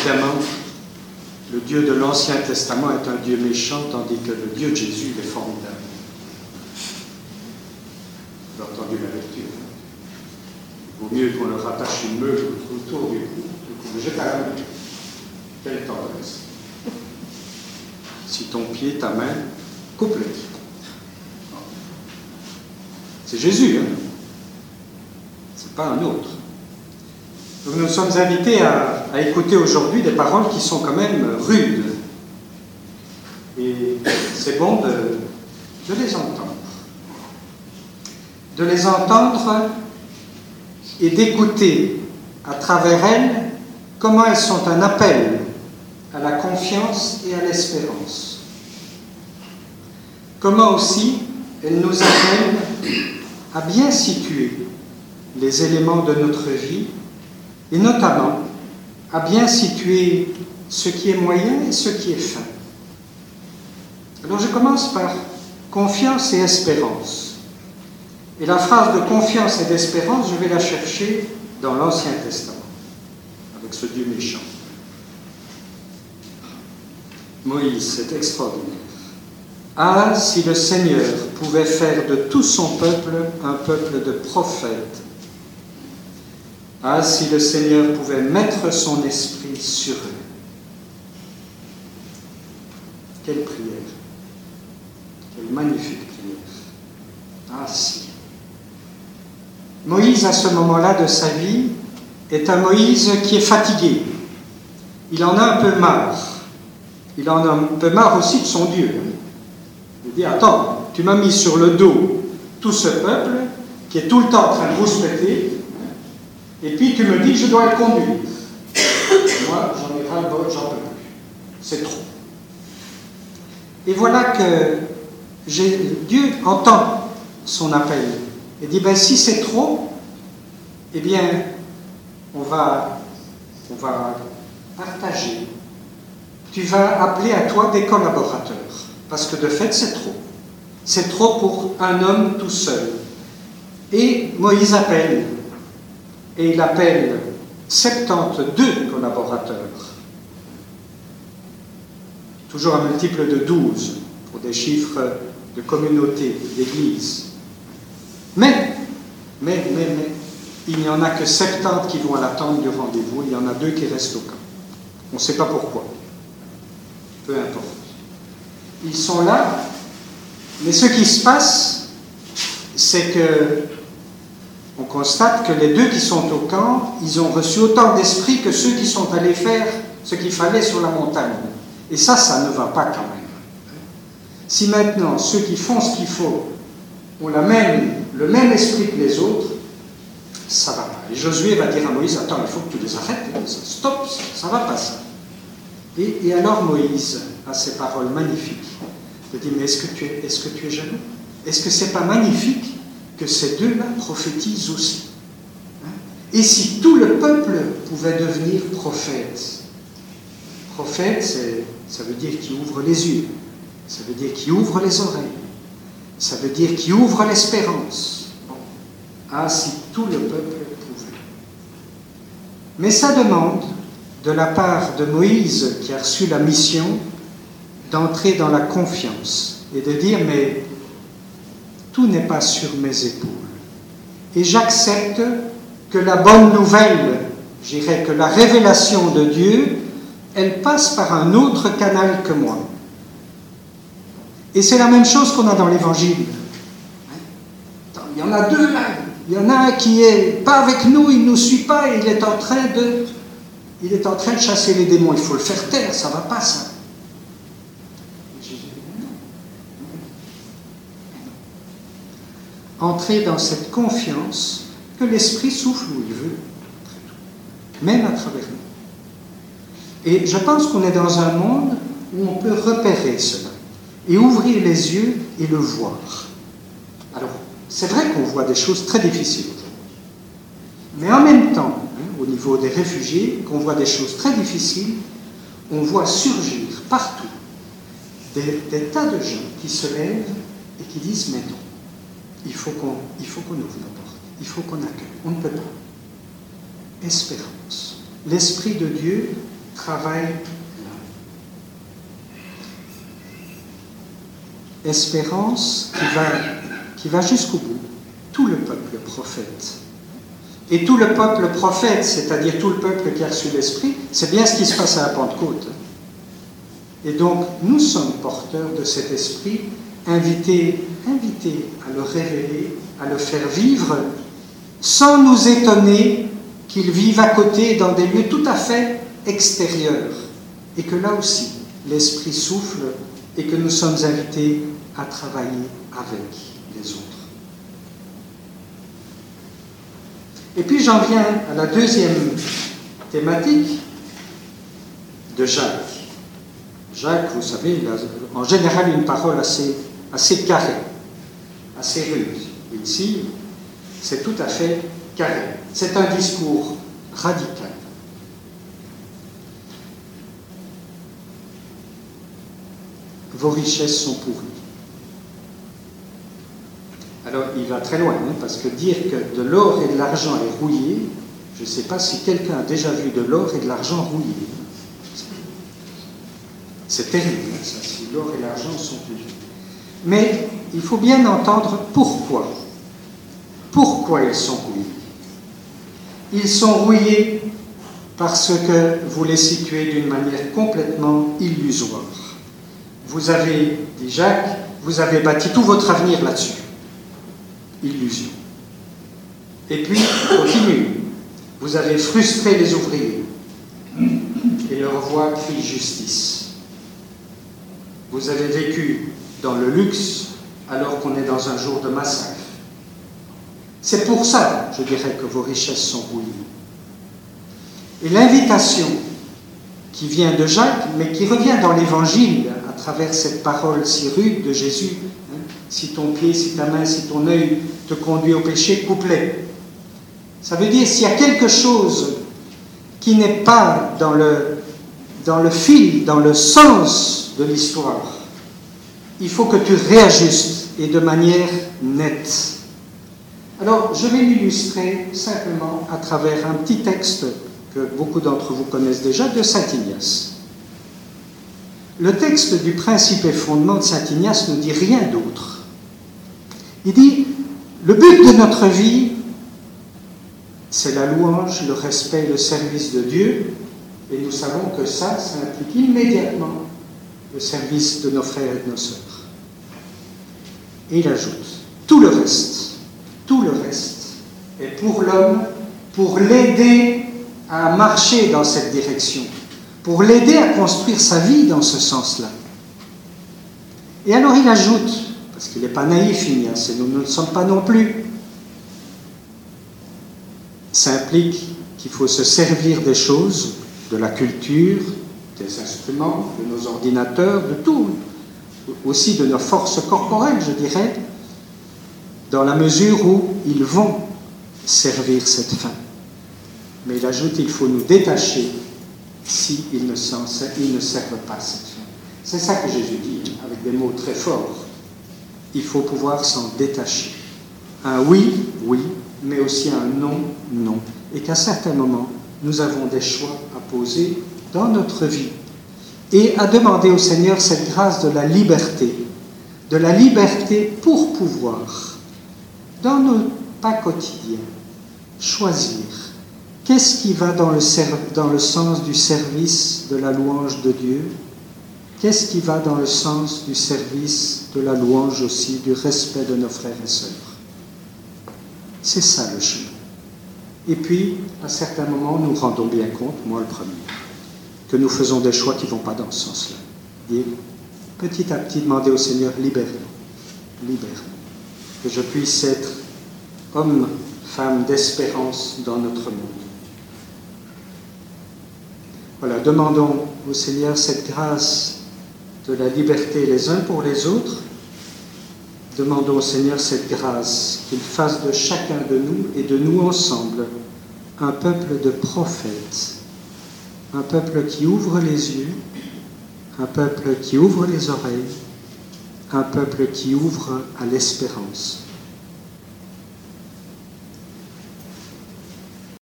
Évidemment, le Dieu de l'Ancien Testament est un Dieu méchant, tandis que le Dieu de Jésus est formidable. Vous avez entendu la lecture. Il vaut mieux qu'on leur attache une meule autour du cou que qu'on le jette à la mer. Quelle tendresse. Si ton pied, ta main, coupe-les. C'est Jésus, hein? C'est pas un autre. Donc nous sommes invités à écouter aujourd'hui des paroles qui sont quand même rudes. Et c'est bon de les entendre. De les entendre et d'écouter à travers elles comment elles sont un appel à la confiance et à l'espérance. Comment aussi elles nous appellent à bien situer les éléments de notre vie et notamment à bien situer ce qui est moyen et ce qui est fin. Alors je commence par confiance et espérance. Et la phrase de confiance et d'espérance, je vais la chercher dans l'Ancien Testament, avec ce Dieu méchant. Moïse, c'est extraordinaire. Ah, si le Seigneur pouvait faire de tout son peuple un peuple de prophètes. Ah, si le Seigneur pouvait mettre son esprit sur eux. Quelle prière. Quelle magnifique prière. Ah, si. Moïse, à ce moment-là de sa vie, est un Moïse qui est fatigué. Il en a un peu marre. Il en a un peu marre aussi de son Dieu. Il dit, attends, tu m'as mis sur le dos tout ce peuple qui est tout le temps en train de rouspéter, et puis tu me dis que je dois le conduire. Moi, j'en ai ras-le-bol, j'en peux plus. C'est trop. Et voilà que Dieu entend son appel et dit, ben si c'est trop, eh bien, on va partager. Tu vas appeler à toi des collaborateurs. Parce que de fait, c'est trop. C'est trop pour un homme tout seul. Et Moïse appelle. Et il appelle 72 collaborateurs. Toujours un multiple de 12 pour des chiffres de communauté, d'église. Mais, il n'y en a que 70 qui vont à l'attente du rendez-vous. Il y en a 2 qui restent au camp. On ne sait pas pourquoi. Peu importe. Ils sont là, mais ce qui se passe, c'est que on constate que les 2 qui sont au camp, ils ont reçu autant d'esprit que ceux qui sont allés faire ce qu'il fallait sur la montagne. Et ça ne va pas quand même. Si maintenant ceux qui font ce qu'il faut ont le même esprit que les autres, ça ne va pas. Et Josué va dire à Moïse, attends, il faut que tu les arrêtes, stop, ça ne va pas ça. Et alors Moïse a ces paroles magnifiques. Il dit, mais est-ce que tu es jaloux? Est-ce que ce n'est pas magnifique que ces 2-là prophétisent aussi? Et si tout le peuple pouvait devenir prophète? Prophète, ça veut dire qui ouvre les yeux, ça veut dire qui ouvre les oreilles, ça veut dire qui ouvre l'espérance. Bon. Ah, si tout le peuple pouvait. Mais ça demande de la part de Moïse, qui a reçu la mission, d'entrer dans la confiance et de dire, mais tout n'est pas sur mes épaules. Et j'accepte que la bonne nouvelle, je dirais que la révélation de Dieu, elle passe par un autre canal que moi. Et c'est la même chose qu'on a dans l'Évangile. Il y en a 2 là. Il y en a un qui est pas avec nous, il ne nous suit pas et il est en train de chasser les démons. Il faut le faire taire, ça ne va pas ça. Entrer dans cette confiance que l'Esprit souffle où il veut, même à travers nous. Et je pense qu'on est dans un monde où on peut repérer cela et ouvrir les yeux et le voir. Alors, c'est vrai qu'on voit des choses très difficiles aujourd'hui. Mais en même temps, au niveau des réfugiés, qu'on voit des choses très difficiles, on voit surgir partout des tas de gens qui se lèvent et qui disent, mais non. Il faut qu'on ouvre la porte. Il faut qu'on accueille. On ne peut pas. Espérance. L'Esprit de Dieu travaille là. Espérance qui va jusqu'au bout. Tout le peuple prophète. Et tout le peuple prophète, c'est-à-dire tout le peuple qui a reçu l'Esprit, c'est bien ce qui se passe à la Pentecôte. Et donc, nous sommes porteurs de cet esprit, invités à le révéler, à le faire vivre, sans nous étonner qu'il vive à côté dans des lieux tout à fait extérieurs. Et que là aussi, l'Esprit souffle et que nous sommes invités à travailler avec les autres. Et puis j'en viens à la deuxième thématique de Jacques. Jacques, vous savez, il a en général une parole assez carrée, assez rude. Ici, c'est tout à fait carré. C'est un discours radical. Vos richesses sont pourries. Alors, il va très loin, parce que dire que de l'or et de l'argent est rouillé, je ne sais pas si quelqu'un a déjà vu de l'or et de l'argent rouillés. C'est terrible, ça, si l'or et l'argent sont rouillés. Mais il faut bien entendre pourquoi. Pourquoi ils sont rouillés? Ils sont rouillés parce que vous les situez d'une manière complètement illusoire. Vous avez, dit Jacques, vous avez bâti tout votre avenir là-dessus. Illusion. Et puis, continue. Vous avez frustré les ouvriers et leur voix crie justice. Vous avez vécu dans le luxe alors qu'on est dans un jour de massacre. C'est pour ça, je dirais, que vos richesses sont rouillées. Et l'invitation qui vient de Jacques, mais qui revient dans l'Évangile à travers cette parole si rude de Jésus, si ton pied, si ta main, si ton œil te conduit au péché, coupe-les. Ça veut dire s'il y a quelque chose qui n'est pas dans le fil, dans le sens de l'histoire, il faut que tu réajustes et de manière nette. Alors, je vais l'illustrer simplement à travers un petit texte que beaucoup d'entre vous connaissent déjà, de saint Ignace. Le texte du principe et fondement de saint Ignace ne dit rien d'autre. Il dit, le but de notre vie, c'est la louange, le respect et le service de Dieu, et nous savons que ça implique immédiatement le service de nos frères et de nos sœurs. Et il ajoute, tout le reste est pour l'homme, pour l'aider à marcher dans cette direction, pour l'aider à construire sa vie dans ce sens-là. Et alors il ajoute, parce qu'il n'est pas naïf, Ignace, et nous ne le sommes pas non plus, ça implique qu'il faut se servir des choses, de la culture, des instruments, de nos ordinateurs, de tout, aussi de nos forces corporelles, je dirais, dans la mesure où ils vont servir cette fin. Mais il ajoute qu'il faut nous détacher s'ils ne servent pas cette fin. C'est ça que Jésus dit, avec des mots très forts. Il faut pouvoir s'en détacher. Un oui, oui, mais aussi un non, non. Et qu'à certains moments, nous avons des choix à poser dans notre vie et à demander au Seigneur cette grâce de la liberté pour pouvoir, dans nos pas quotidiens, choisir qu'est-ce qui va dans le sens du service de la louange de Dieu, qu'est-ce qui va dans le sens du service de la louange aussi, du respect de nos frères et sœurs. C'est ça le chemin. Et puis, à certains moments, nous rendons bien compte, moi le premier, que nous faisons des choix qui ne vont pas dans ce sens-là. Et petit à petit, demander au Seigneur, libère-nous, que je puisse être homme, femme d'espérance dans notre monde. Voilà, demandons au Seigneur cette grâce de la liberté les uns pour les autres. Demandons au Seigneur cette grâce qu'il fasse de chacun de nous et de nous ensemble un peuple de prophètes, un peuple qui ouvre les yeux, un peuple qui ouvre les oreilles, un peuple qui ouvre à l'espérance.